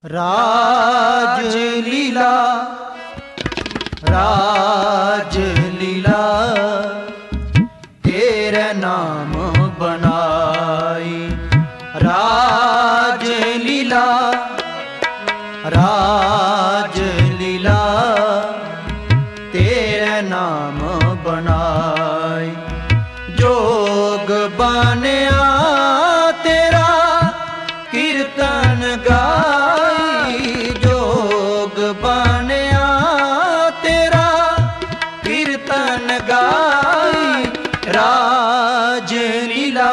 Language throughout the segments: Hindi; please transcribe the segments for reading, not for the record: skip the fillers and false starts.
राजलीला राजलीला तेरे नाम बनाई। राजलीला राजलीला तेरे नाम बनाई। जोग बनया तेरा कीर्तन गाई। जोग बनया तेरा कीर्तन गाई। राजलीला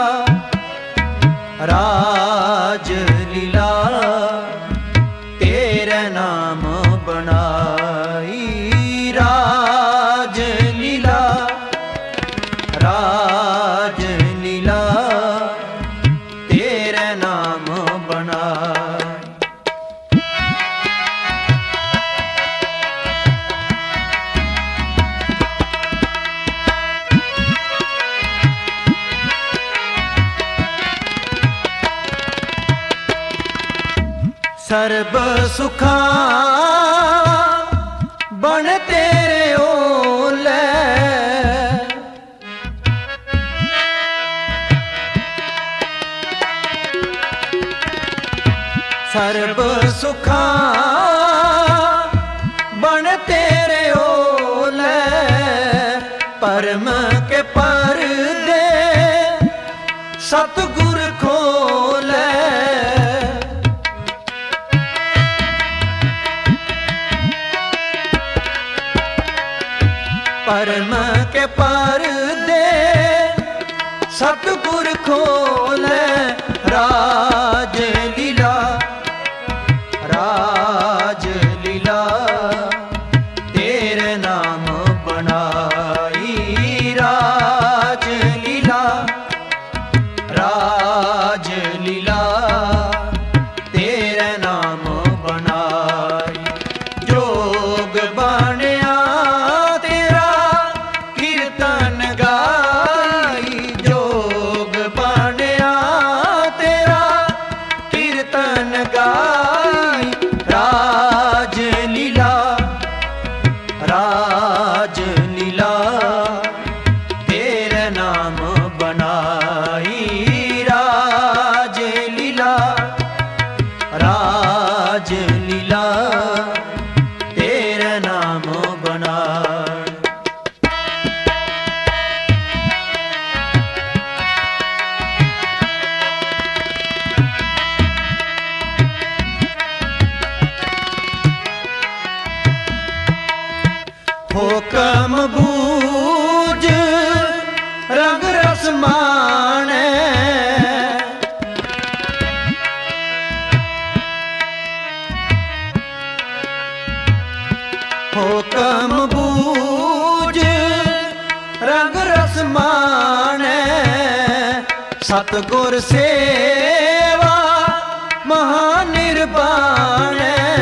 राजलीला तेरे नाम बनाई। राजलीला राजलीला तेरे नाम बनाई। सर्ब सुखा बन तेरे ओले। सर्ब सुखा बन तेरे ओले। परम के परदे सतगुर खोले। परम के परदे सतगुर खोले। राजलीला राजलीला तेरे नाम बनाई। राजलीला राजलीला तेरे नाम बनाई। जोग बनया तेरा कीर्तन गाई। जोग बनया तेरा कीर्तन गाई। राजलीला राजलीला तेरे नाम बनाई। राजलीला राजलीला तेरे नाम बनाई। हुक्म बूझ रंग रस माने। हुक्म बूझ रंग रस माने। सतगुर सेवा महानिर्वाण।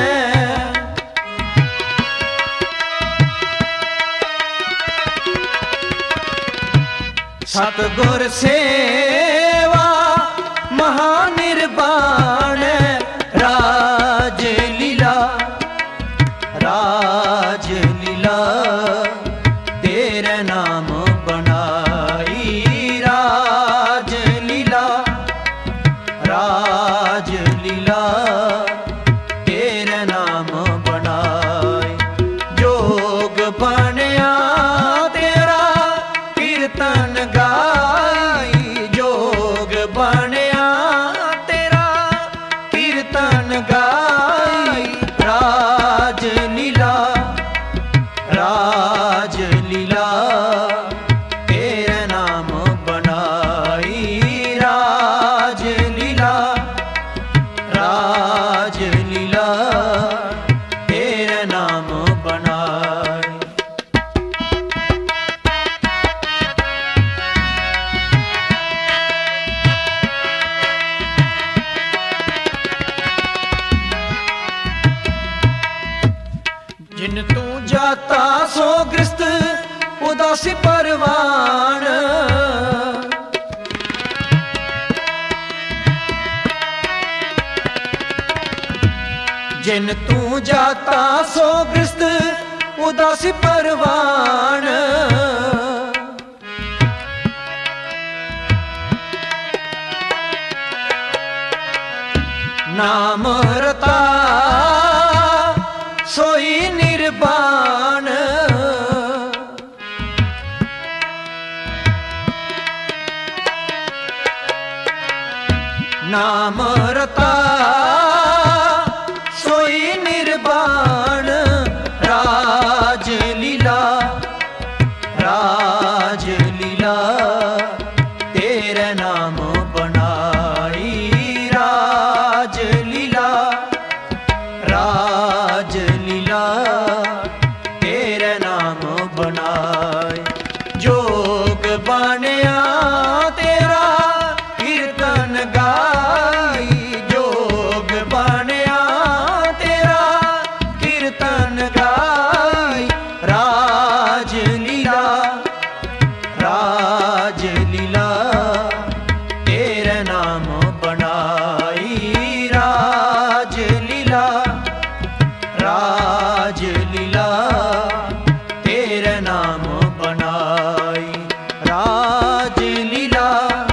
सतगुर सेवा महानिर्वाण। राजलीला राजलीला तेरे नाम बनाई। राजलीला राजलीला तेरे नाम बनाई। जोग बनया तेरा कीर्तन गाई। जोग बनया तेरा कीर्तन गाई। राजलीला राजलीला तेरे नाम बनाई। राजलीला राजलीला तेरे नाम बनाई। जिन तू जाता सो गृहस्थ उदासी परवान। जिन तू जाता सो गृहस्थ उदासी परवान। नाम रता सोई निर्वाण। नाम रता सोई निर्वाण। राज लीला तेरे नाम बनाई। राज लीला तेरे नाम बनाई। जोग बनया तेरा कीर्तन गाई। जोग बनया तेरा कीर्तन गाई। राज लीला तेरे नाम बनाई। राज लीला तेरे नाम बनाई। राज लीला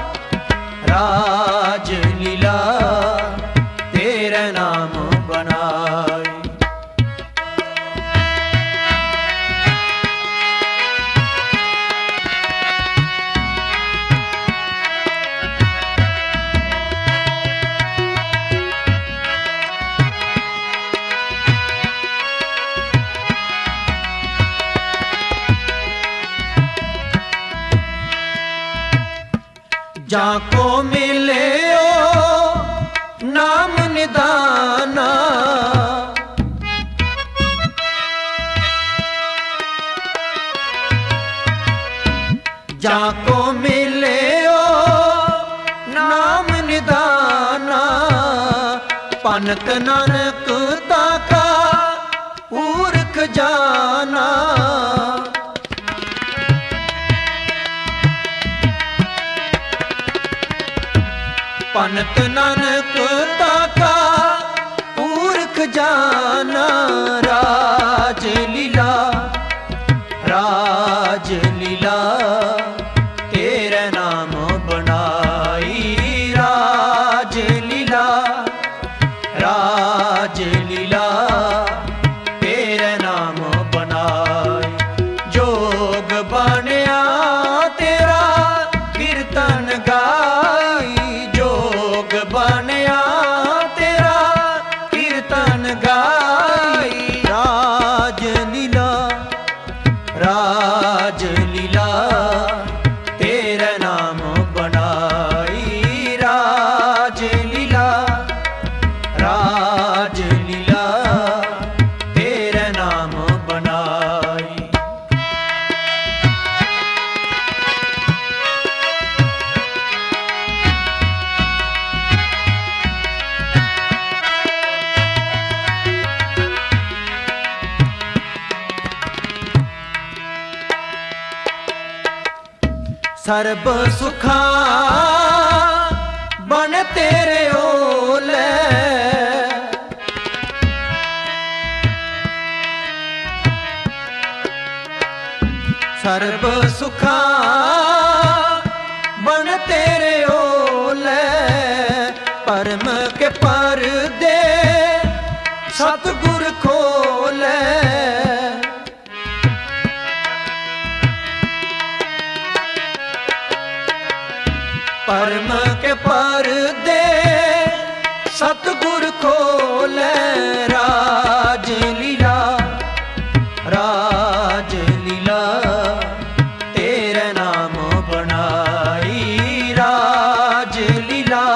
तेरे नाम बनाई। जाको मिले ओ नाम निदाना। जाको मिले ओ नाम निदाना। पनत नानक ताका पूरख जाना। पनत नानक ताका पूरख जाना। राज लीला तेरे नाम बनाई। राज लीला तेरे नाम बनाई। जोग बनया तेरा कीर्तन गाई। जोग बनया तेरा कीर्तन गाई। राज लीला तेरे नाम बनाई। राज लीला तेरे नाम बनाई। सर्ब सुखा बन तेरे ओले। सर्ब सुखा बन तेरे ओले। परम के परदे सतगुर खोले। परम के परदे सतगुर खोले। राज लीला तेरे नाम बनाई। राज लीला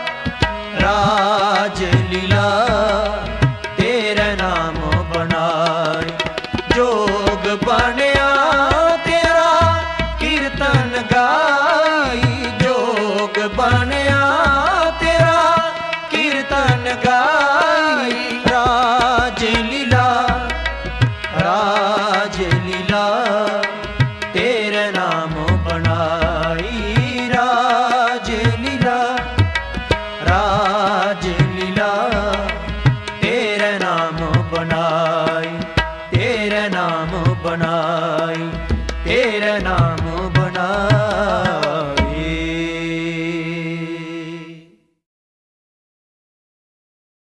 तेरे नाम बनाई। जोग बनया तेरा कीर्तन गाई। जोग बनया तेरा कीर्तन गाई। राज लीला तेरे नाम बनाई। राज लीला बनाई, तेरा नाम बनाई, तेरा नाम बनाई।